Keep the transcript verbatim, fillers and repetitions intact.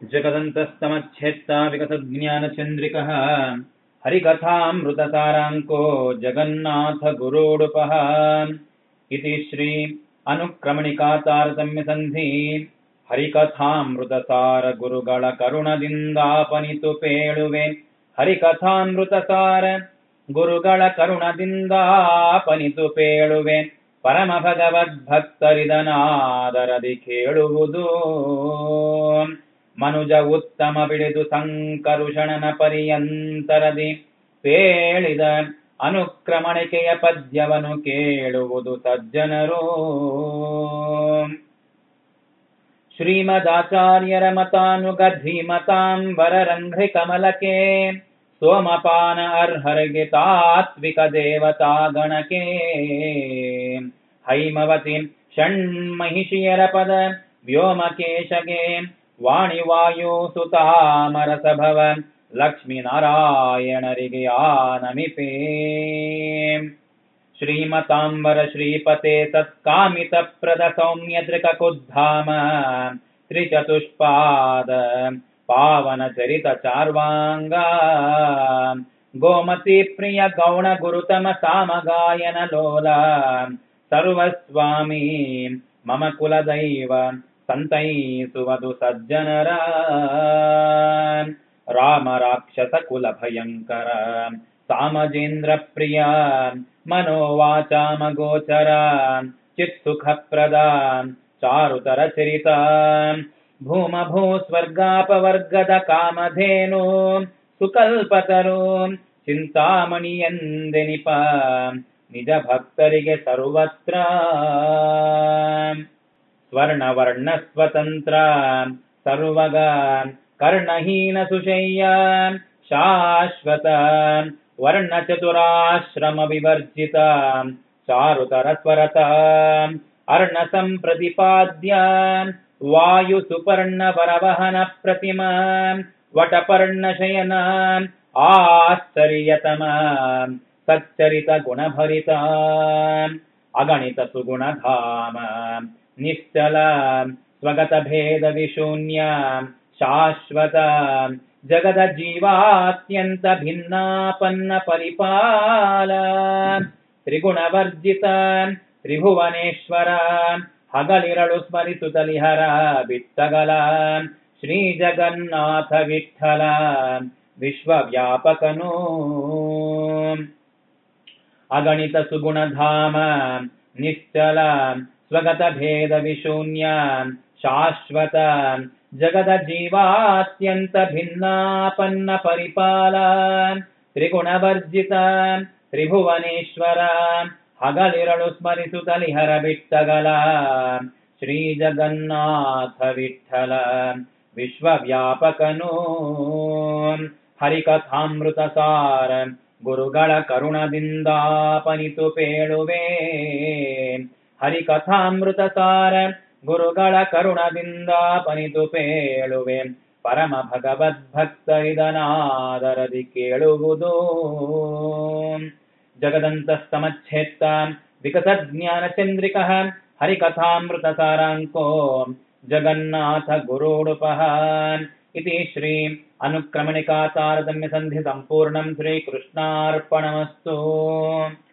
जगदन्तस्तमच्छेत्ता विकसज्ञानचन्द्रिकः हरिकथामृतसाराङ्को जगन्नाथगुरोडुपः इति श्री अनुक्रमणिकातारतम्यसन्धि हरिकथामृतसार ಗುರುಗಳ ಕರುಣದಿಂದಾಪನಿತು ಪೇಳುವೆ ಹರಿಕಥಾಮೃತಸಾರ ಗುರುಗಳ ಕರುಣದಿಂದಾಪನಿತು ಪೇಳುವೆ ಪರಮ ಭಗವದ್ಭಕ್ತರಿದನಾದರದಿ ಕೇಳುವುದು ಮನುಜ ಉತ್ತಮ ಬಿಡಿದು ಸಂಕರುಷಣನ ಪರ್ಯಂತರದಿ ಪೇಳಿದ ಅನುಕ್ರಮಣಿಕೆಯ ಪದ್ಯವನ್ನು ಕೇಳುವುದು ಸಜ್ಜನರು. ಶ್ರೀಮದಾಚಾರ್ಯರ ಮತಾನುಗ ಧೀಮತಾಂಬರ ರಂಘ್ರಿ ಕಮಲಕ್ಕೆ ಸೋಮಪಾನ ಅರ್ಹರಿಗೆ ತಾತ್ವಿಕ ದೇವತಾ ಗಣಕ್ಕೆ ಹೈಮವತಿ ಷಣ್ಮಹಿಷಿಯರ ಪದ ವ್ಯೋಮಕೇಶಗೆ ವಾಣಿವಾಯು ಸುತಾಮರ ಸಭವ ಲಕ್ಷ್ಮೀನಾರಾಯಣರಿಗೆ ಆನಮಿಪೇ. ಶ್ರೀಮತಾಂಬರ ಶ್ರೀಪತೆ ಸತ್ಕಾಮಿತ ಪ್ರದ ಸೌಮ್ಯ ತ್ರಿಕುದ್ಧಾಮ ತ್ರಿಚತುಷ್ಪಾದ ಪಾವನ ಚರಿತ ಚಾರ್ವಾಂಗ ಗೋಮತಿ ಪ್ರಿಯ ಗೌಣ ಗುರುತಮ ಸಾಮಗಾಯನ ಲೋಲ ಸರ್ವಸ್ವಾಮಿ ಮಮ ಕುಲದೈವ ಸಂತೈಸುವುದು ಸಜ್ಜನರ. ರಾಮ ರಾಕ್ಷಸ ಕುಲ ಭಯಂಕರ ಸಾಮಜೇಂದ್ರ ಪ್ರಿಯ ಮನೋವಾಚಾಮ ಗೋಚರ ಚಿತ್ಸುಖಪ್ರದ ಚಾರುತರ ಚರಿತ ಭೂಮ ಭೂ ಸ್ವರ್ಗಾಪವರ್ಗದ ಕಾಮಧೇನು ಸುಕಲ್ಪತರು ಚಿಂತಾಮಣಿಯಂದೆನಿಪ ನಿಜ ಭಕ್ತರಿಗೆ ಸರ್ವತ್ರ. ಸ್ವರ್ಣವರ್ಣ ಸ್ವತಂತ್ರ ಸರ್ವಗ ಕರ್ಣಹೀನ ಸುಶಯ್ಯ ಶಾಶ್ವತ ವರ್ಣ ಚತುರಾಶ್ರಮ ವಿವರ್ಜಿತ ಚಾರುತರ ಸ್ವರತ ಅರ್ಣ ಸಂಪ್ರತಿಪಾದ್ಯ ವಾಯು ಸುಪರ್ಣ ವರವಹನ ಪ್ರತಿಮ ವಟಪರ್ಣ ಶಯನ ಆಶ್ಚರ್ಯತಮ ಸಚ್ಚರಿತ ಗುಣಭರಿತ ಅಗಣಿತ ಸುಗುಣಧಾಮ ನಿಶ್ಚಲ ಸ್ವಗತ ಭೇದ ವಿಶೂನ್ಯ ಶಾಶ್ವತ ಜಗದ ಜೀವಾತ್ಯಂತ ಭಿನ್ನಾಪನ್ನ ಪರಿಪಾಲ ತ್ರಿಗುಣವರ್ಜಿತ ತ್ರಿಭುವನೇಶ್ವರ ಹಗಲಿರಳು ಸ್ಮರಿಸುತ್ತಲಿಹರ ಬಿತ್ತಗಲ ಶ್ರೀ ಜಗನ್ನಾಥ ವಿಠಲ ವಿಶ್ವವ್ಯಾಪಕನು. ಅಗಣಿತ ಸುಗುಣಧಾಮ ನಿಶ್ಚಲ ಸ್ವಗತ ಭೇದ ವಿಶೂನ್ಯ ಶಾಶ್ವತ ಜಗದ ಜೀವಾತ್ಯಂತ ಭಿನ್ನಾಪನ್ನ ಪರಿಪಾಲ ತ್ರಿಗುಣವರ್ಜಿತ ತ್ರಿಭುವನೇಶ್ವರ ಹಗಲಿರಳು ಸ್ಮರಿಸುತ್ತಲಿಹರ ಬಿಟ್ಟಗಲ ಶ್ರೀ ಜಗನ್ನಾಥ ವಿಠಲ ವಿಶ್ವವ್ಯಾಪಕನು. ಹರಿಕಥಾಮೃತ ಸಾರ ಗುರುಗಳ ಕರುಣದಿಂದಾಪನಿತು ಪೇಳುವೆ ಹರಿಕಥಾಮೃತ ಸಾರ ಗುರುಗಳ ಕರುಣದಿಂದಾಪನಿತು ಪೇಳುವೆ ಪರಮ ಭಗವದ್ಭಕ್ತರಿದನಾದರದಿ ಕೇಳುವುದು. ಜಗದಂತಸ್ತಮಚ್ಛೇತ್ತ ವಿಕಸಜ್ಞಾನಚಂದ್ರಿಕಃ ಹರಿಕಥಾಮೃತ ಸಾರಾಂಕೋ ಜಗನ್ನಾಥ ಗುರೋಡುಪಃ ಇತಿ ಶ್ರೀ ಅನುಕ್ರಮಣಿಕಾ ತಾರತಮ್ಯ ಸಂಧಿ ಸಂಪೂರ್ಣಂ ಶ್ರೀಕೃಷ್ಣಾರ್ಪಣಮಸ್ತು.